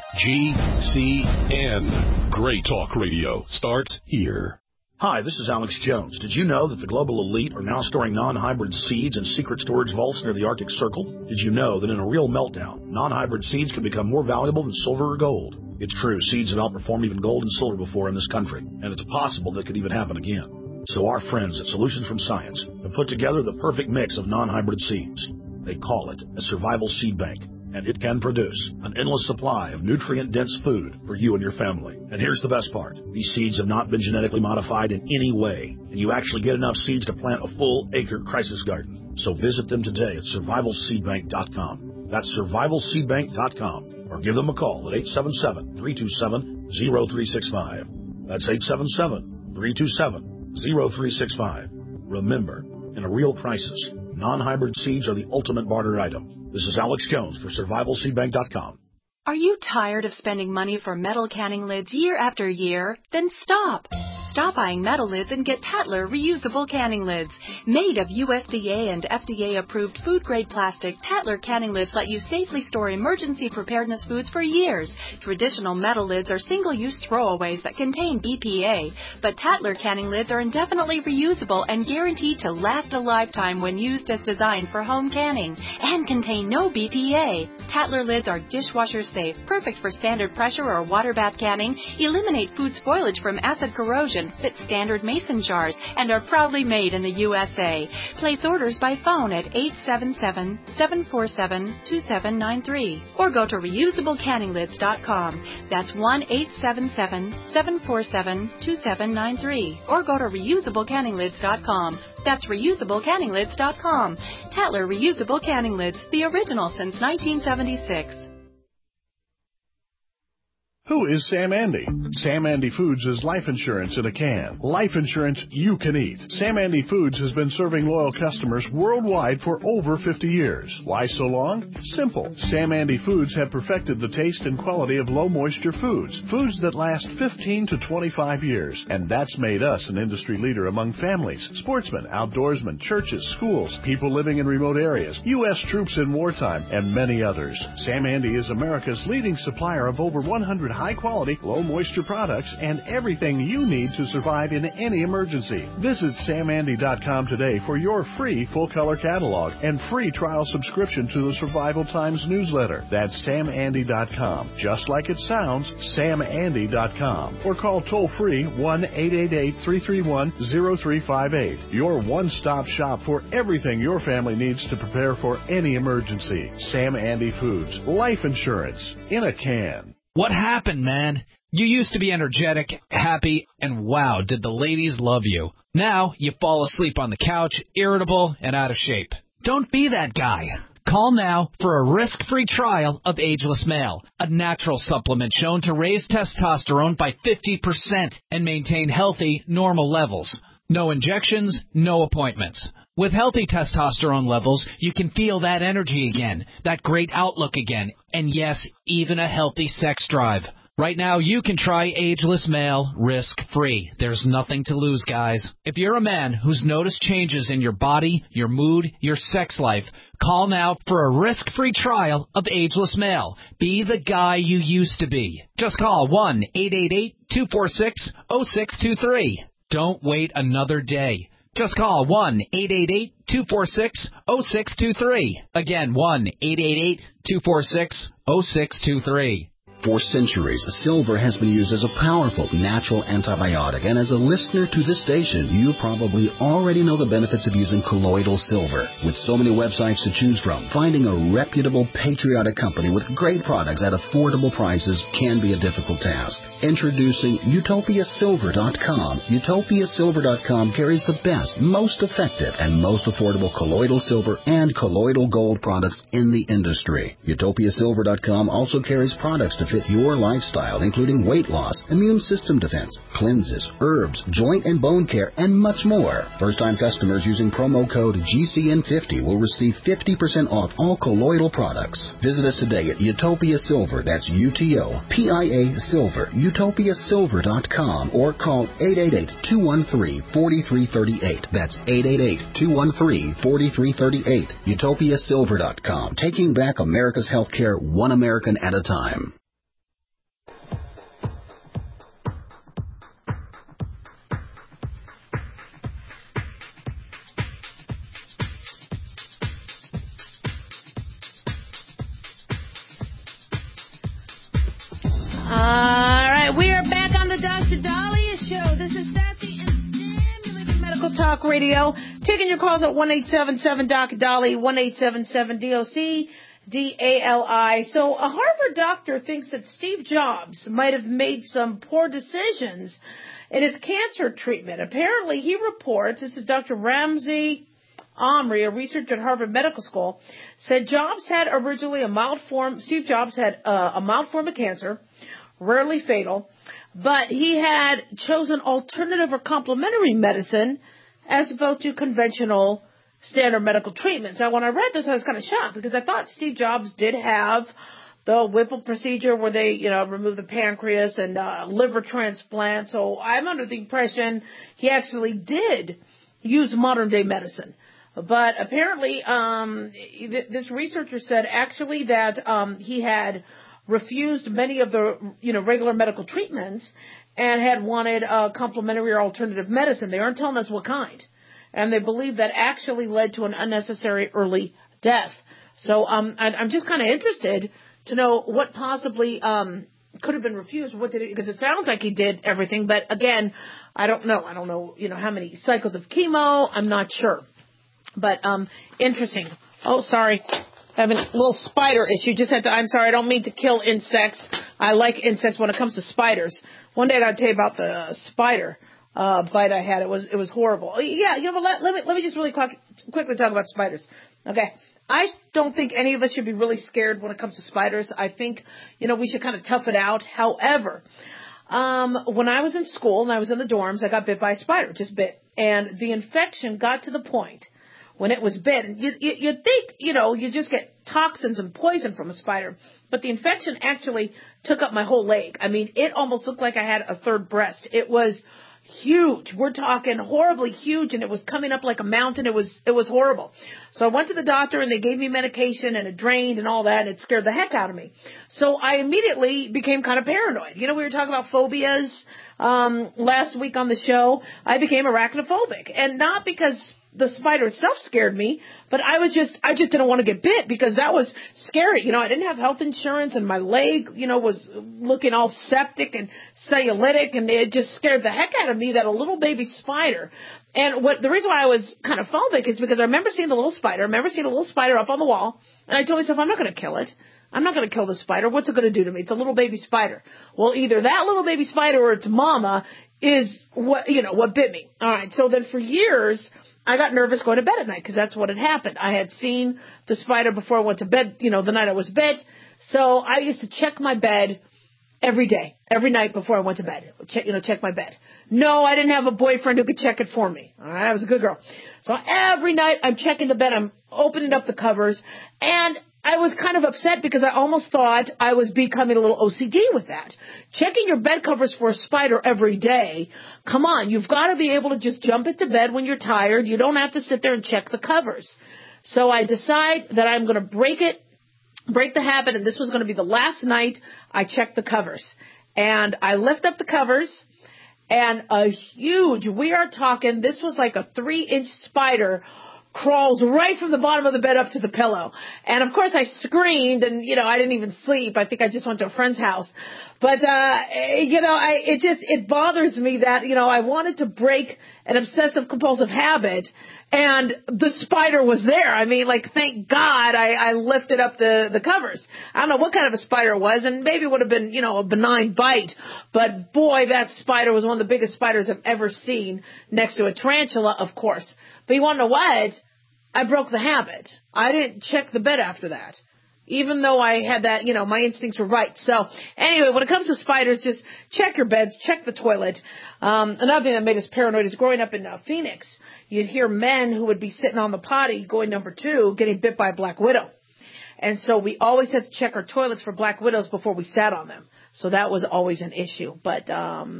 GCN. Great talk radio starts here. Hi, this is Alex Jones. Did you know that the global elite are now storing non-hybrid seeds in secret storage vaults near the Arctic Circle? Did you know that in a real meltdown, non-hybrid seeds can become more valuable than silver or gold? It's true, seeds have outperformed even gold and silver before in this country, and it's possible that could even happen again. So our friends at Solutions from Science have put together the perfect mix of non-hybrid seeds. They call it a survival seed bank, and it can produce an endless supply of nutrient-dense food for you and your family. And here's the best part. These seeds have not been genetically modified in any way, and you actually get enough seeds to plant a full-acre crisis garden. So visit them today at survivalseedbank.com. That's survivalseedbank.com, or give them a call at 877-327-0365. That's 877-327-0365. Remember, in a real crisis, non-hybrid seeds are the ultimate barter item. This is Alex Jones for survivalseedbank.com. Are you tired of spending money for metal canning lids year after year? Then stop. Stop buying metal lids and get Tatler reusable canning lids. Made of USDA and FDA-approved food-grade plastic, Tatler canning lids let you safely store emergency preparedness foods for years. Traditional metal lids are single-use throwaways that contain BPA, but Tatler canning lids are indefinitely reusable and guaranteed to last a lifetime when used as designed for home canning, and contain no BPA. Tatler lids are dishwasher safe, perfect for standard pressure or water bath canning, eliminate food spoilage from acid corrosion, and fit standard mason jars and are proudly made in the USA. Place orders by phone at 877-747-2793 or go to reusablecanninglids.com. That's 1-877-747-2793 or go to reusablecanninglids.com. That's reusablecanninglids.com. Tatler Reusable Canning Lids, the original since 1976. Who is Sam Andy? Sam Andy Foods is life insurance in a can. Life insurance you can eat. Sam Andy Foods has been serving loyal customers worldwide for over 50 years. Why so long? Simple. Sam Andy Foods have perfected the taste and quality of low-moisture foods. Foods that last 15 to 25 years. And that's made us an industry leader among families, sportsmen, outdoorsmen, churches, schools, people living in remote areas, U.S. troops in wartime, and many others. Sam Andy is America's leading supplier of over 100 high-quality, low-moisture products and everything you need to survive in any emergency. Visit SamAndy.com today for your free full-color catalog and free trial subscription to the Survival Times newsletter. That's SamAndy.com. Just like it sounds, SamAndy.com. Or call toll-free 1-888-331-0358. Your one-stop shop for everything your family needs to prepare for any emergency. Sam Andy Foods. Life insurance in a can. What happened, man? You used to be energetic, happy, and wow, did the ladies love you. Now you fall asleep on the couch, irritable, and out of shape. Don't be that guy. Call now for a risk-free trial of Ageless Male, a natural supplement shown to raise testosterone by 50% and maintain healthy, normal levels. No injections, no appointments. With healthy testosterone levels, you can feel that energy again, that great outlook again, and yes, even a healthy sex drive. Right now, you can try Ageless Male risk-free. There's nothing to lose, guys. If you're a man who's noticed changes in your body, your mood, your sex life, call now for a risk-free trial of Ageless Male. Be the guy you used to be. Just call 1-888-246-0623. Don't wait another day. Just call 1-888-246-0623. Again, 1-888-246-0623. For centuries, silver has been used as a powerful natural antibiotic, and as a listener to this station, you probably already know the benefits of using colloidal silver. With so many websites to choose from, finding a reputable, patriotic company with great products at affordable prices can be a difficult task. Introducing UtopiaSilver.com. UtopiaSilver.com carries the best, most effective, and most affordable colloidal silver and colloidal gold products in the industry. UtopiaSilver.com also carries products to fit your lifestyle, including weight loss, immune system defense, cleanses, herbs, joint and bone care, and much more. First-time customers using promo code GCN50 will receive 50% off all colloidal products. Visit us today at Utopia Silver, that's UTOPIA Silver, UtopiaSilver.com, or call 888-213-4338. That's 888-213-4338. UtopiaSilver.com, taking back America's healthcare one American at a time. We are back on the Dr. Dahlia Show. This is Sassy and Stimulating Medical Talk Radio. Taking your calls at 1-877-DOC-DALI, 1-877-DOC-DALI. So a Harvard doctor thinks that Steve Jobs might have made some poor decisions in his cancer treatment. Apparently, he reports, this is Dr. Ramsey Omri, a researcher at Harvard Medical School, said Steve Jobs had a mild form of cancer, rarely fatal, but he had chosen alternative or complementary medicine as opposed to conventional standard medical treatment. So when I read this, I was kind of shocked because I thought Steve Jobs did have the Whipple procedure where they, remove the pancreas and liver transplant. So I'm under the impression he actually did use modern day medicine. But apparently, this researcher said actually that he had refused many of the, regular medical treatments and had wanted complementary or alternative medicine. They aren't telling us what kind. And they believe that actually led to an unnecessary early death. So I'm just kind of interested to know what possibly, could have been refused. What did it? Because it sounds like he did everything, but again, I don't know. I don't know, how many cycles of chemo. I'm not sure. But interesting. Oh, sorry. Having a little spider issue. I'm sorry, I don't mean to kill insects. I like insects when it comes to spiders. One day I got to tell you about the spider bite I had. It was horrible. Yeah, let me just really quickly talk about spiders. Okay. I don't think any of us should be really scared when it comes to spiders. I think, we should kind of tough it out. However, when I was in school and I was in the dorms, I got bit by a spider, just bit. And the infection got to the point when it was bit, and you'd think, you just get toxins and poison from a spider, but the infection actually took up my whole leg. I mean, it almost looked like I had a third breast. It was huge. We're talking horribly huge, and it was coming up like a mountain. It was horrible. So I went to the doctor, and they gave me medication, and it drained and all that, and it scared the heck out of me. So I immediately became kind of paranoid. We were talking about phobias last week on the show. I became arachnophobic, and not because the spider itself scared me, but I just didn't want to get bit because that was scary. I didn't have health insurance, and my leg, was looking all septic and cellulitic, and it just scared the heck out of me, that a little baby spider. And the reason why I was kind of phobic is because I remember seeing a little spider up on the wall, and I told myself, I'm not going to kill it. I'm not going to kill the spider. What's it going to do to me? It's a little baby spider. Well, either that little baby spider or its mama is what bit me. All right. So then for years, I got nervous going to bed at night because that's what had happened. I had seen the spider before I went to bed, the night I was bit. So I used to check my bed every night before I went to bed. Check my bed. No, I didn't have a boyfriend who could check it for me. All right. I was a good girl. So every night I'm checking the bed. I'm opening up the covers, and I was kind of upset because I almost thought I was becoming a little OCD with that. Checking your bed covers for a spider every day. Come on, you've got to be able to just jump into bed when you're tired. You don't have to sit there and check the covers. So I decide that I'm going to break the habit, and this was going to be the last night I checked the covers. And I lift up the covers, and we are talking, this was like a 3-inch spider, crawls right from the bottom of the bed up to the pillow. And of course I screamed, and I didn't even sleep. I think I just went to a friend's house. But it bothers me that I wanted to break an obsessive compulsive habit, and the spider was there. I mean, thank God I lifted up the covers. I don't know what kind of a spider it was, and maybe it would have been a benign bite, but boy, that spider was one of the biggest spiders I've ever seen, next to a tarantula, of course. But you want to know what? I broke the habit. I didn't check the bed after that, even though I had that, my instincts were right. So anyway, when it comes to spiders, just check your beds, check the toilet. Another thing that made us paranoid is growing up in Phoenix, you'd hear men who would be sitting on the potty going number 2 getting bit by a black widow. And so we always had to check our toilets for black widows before we sat on them. So that was always an issue. But,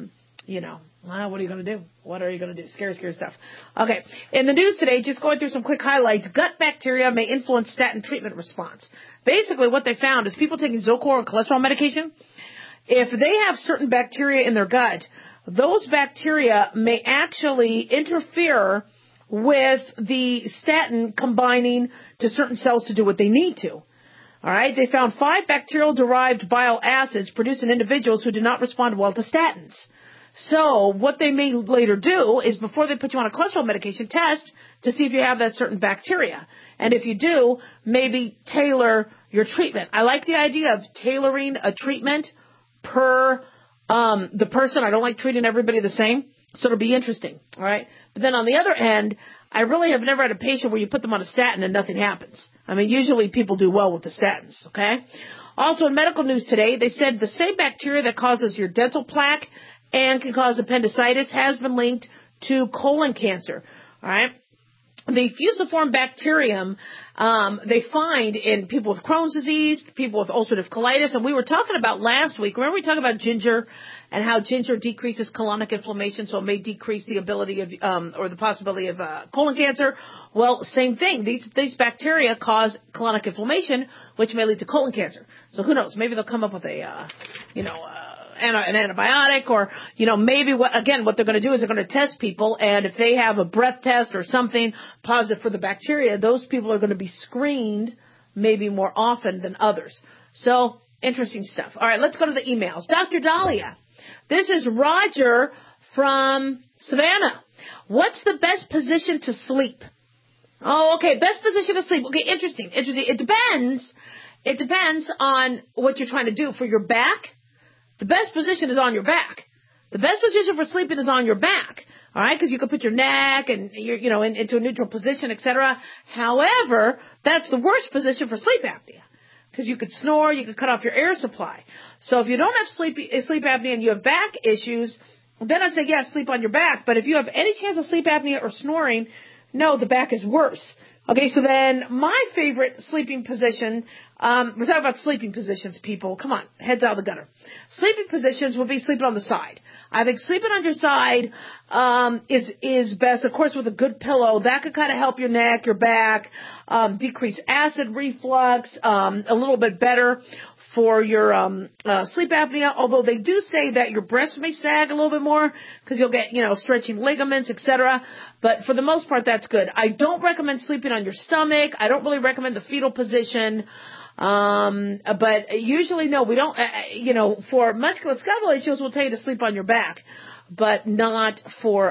what are you going to do? What are you going to do? Scary stuff. Okay. In the news today, just going through some quick highlights, gut bacteria may influence statin treatment response. Basically, what they found is people taking Zocor or cholesterol medication, if they have certain bacteria in their gut, those bacteria may actually interfere with the statin combining to certain cells to do what they need to. All right. They found 5 bacterial-derived bile acids produced in individuals who did not respond well to statins. So what they may later do is, before they put you on a cholesterol medication, test to see if you have that certain bacteria. And if you do, maybe tailor your treatment. I like the idea of tailoring a treatment per the person. I don't like treating everybody the same. So it'll be interesting. All right. But then on the other end, I really have never had a patient where you put them on a statin and nothing happens. I mean, usually people do well with the statins. Okay. Also in medical news today, they said the same bacteria that causes your dental plaque and can cause appendicitis has been linked to colon cancer. All right. The fusiform bacterium they find in people with Crohn's disease, people with ulcerative colitis, and we were talking about last week. Remember we talked about ginger and how ginger decreases colonic inflammation, so it may decrease the ability of or the possibility of colon cancer. Well, same thing. These bacteria cause colonic inflammation, which may lead to colon cancer. So who knows? Maybe they'll come up with an antibiotic, or, maybe what they're going to do is they're going to test people, and if they have a breath test or something positive for the bacteria, those people are going to be screened maybe more often than others. So Interesting stuff. All right, let's go to the emails. Dr. Dahlia, this is Roger from Savannah. What's the best position to sleep? Oh, okay, best position to sleep. Okay, interesting. It depends on what you're trying to do. For your back, the best position is on your back. The best position for sleeping is on your back. All right, because you can put your neck and into a neutral position, etc. However, that's the worst position for sleep apnea because you could snore, you could cut off your air supply. So if you don't have sleep apnea and you have back issues, then I'd say yes, sleep on your back. But if you have any chance of sleep apnea or snoring, no, the back is worse. Okay, so then my favorite sleeping position, we're talking about sleeping positions, people. Come on, heads out of the gutter. Sleeping positions would be sleeping on the side. I think sleeping on your side is best, of course, with a good pillow. That could kind of help your neck, your back, decrease acid reflux, a little bit better for your sleep apnea, although they do say that your breasts may sag a little bit more because you'll get, stretching ligaments, etc. But for the most part, that's good. I don't recommend sleeping on your stomach. I don't really recommend the fetal position. But usually, no, we don't, for musculoskeletal issues, we'll tell you to sleep on your back, but not for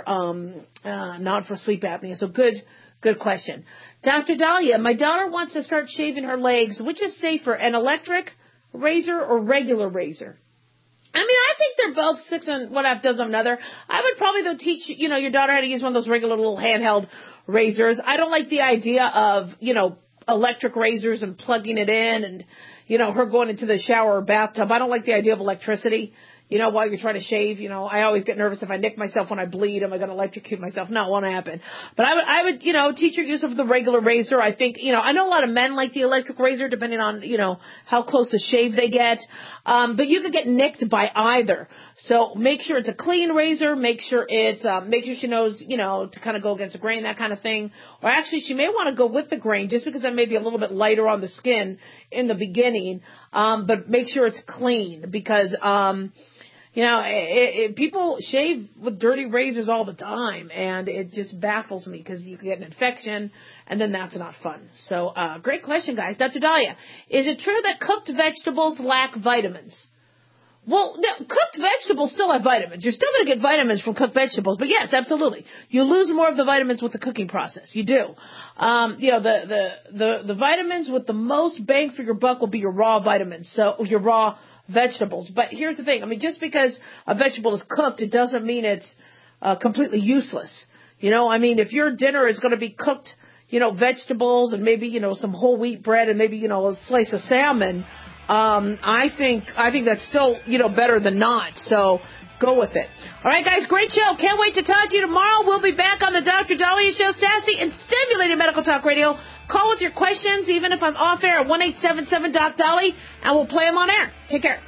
sleep apnea. So good question. Dr. Dahlia, my daughter wants to start shaving her legs. Which is safer, an electric razor or regular razor? I mean, I think they're both 6 and 1/2 dozen another. I would probably, though, teach, your daughter how to use one of those regular little handheld razors. I don't like the idea of, electric razors and plugging it in and, her going into the shower or bathtub. I don't like the idea of electricity, while you're trying to shave. I always get nervous if I nick myself when I bleed. Am I going to electrocute myself? No, it won't happen. But I would, teach her use of the regular razor. I think, I know a lot of men like the electric razor depending on, how close a shave they get. But you could get nicked by either. So make sure it's a clean razor. Make sure she knows, to kind of go against the grain, that kind of thing. Or actually, she may want to go with the grain just because that may be a little bit lighter on the skin in the beginning. But make sure it's clean because, people shave with dirty razors all the time, and it just baffles me because you can get an infection, and then that's not fun. So, great question, guys. Dr. Dahlia, is it true that cooked vegetables lack vitamins? Well, no, cooked vegetables still have vitamins. You're still going to get vitamins from cooked vegetables, but yes, absolutely. You lose more of the vitamins with the cooking process. You do. The vitamins with the most bang for your buck will be your raw vitamins, so your raw vegetables. But here's the thing. I mean, just because a vegetable is cooked, it doesn't mean it's completely useless. If your dinner is going to be cooked, vegetables and maybe, some whole wheat bread and maybe, a slice of salmon, I think that's still, better than not. So go with it. All right, guys, great show. Can't wait to talk to you tomorrow. We'll be back on the Dr. Dahlia Show, sassy and stimulating medical talk radio. Call with your questions, even if I'm off air, at 1-877-DOC-DOLLY, and we'll play them on air. Take care.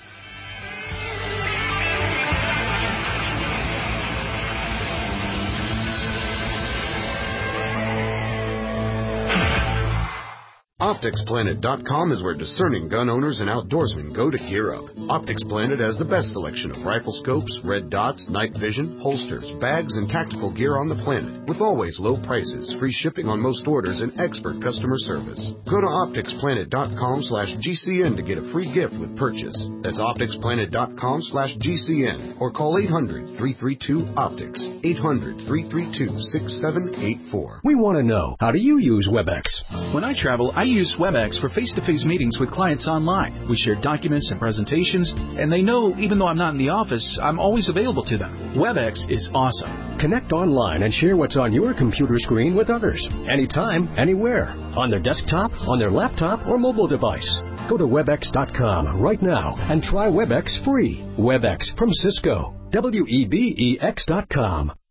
OpticsPlanet.com is where discerning gun owners and outdoorsmen go to gear up. Optics Planet has the best selection of rifle scopes, red dots, night vision, holsters, bags, and tactical gear on the planet, with always low prices, free shipping on most orders, and expert customer service. Go to OpticsPlanet.com/GCN to get a free gift with purchase. That's OpticsPlanet.com/GCN or call 800-332-OPTICS, 800-332-6784. We want to know, how do you use WebEx? When I travel, I use WebEx for face-to-face meetings with clients online. We share documents and presentations, and they know even though I'm not in the office, I'm always available to them. WebEx is awesome. Connect online and share what's on your computer screen with others, anytime, anywhere, on their desktop, on their laptop, or mobile device. Go to WebEx.com right now and try WebEx free. WebEx from Cisco. WEBEX.com.